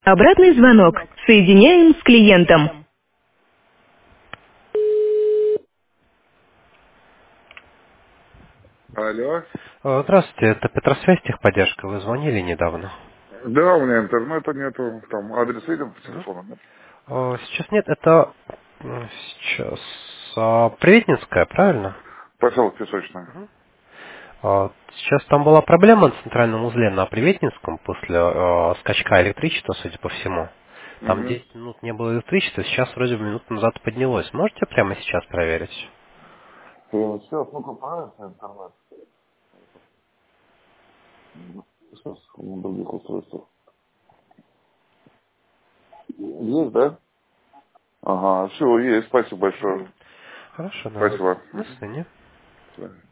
Обратный звонок. Соединяем с клиентом. Алло. Здравствуйте, это Петросвязь техподдержка. Вы звонили недавно. Да, у меня интернета нету. Там адрес видел по Мгм. телефону, нет? Сейчас нет, это сейчас Приветнинская, правильно? Поселок Песочный. Сейчас там была проблема на центральном узле на Приветнинском после скачка электричества, судя по всему. Там Угу. 10 минут не было электричества, сейчас вроде бы минуту назад поднялось. Можете прямо сейчас проверить? Сейчас, ну-ка, правильно интернет? Сейчас, на других устройствах. Есть, да? Ага, все, есть. Спасибо большое. Хорошо, да. Спасибо. До Мгм. свидания. До свидания.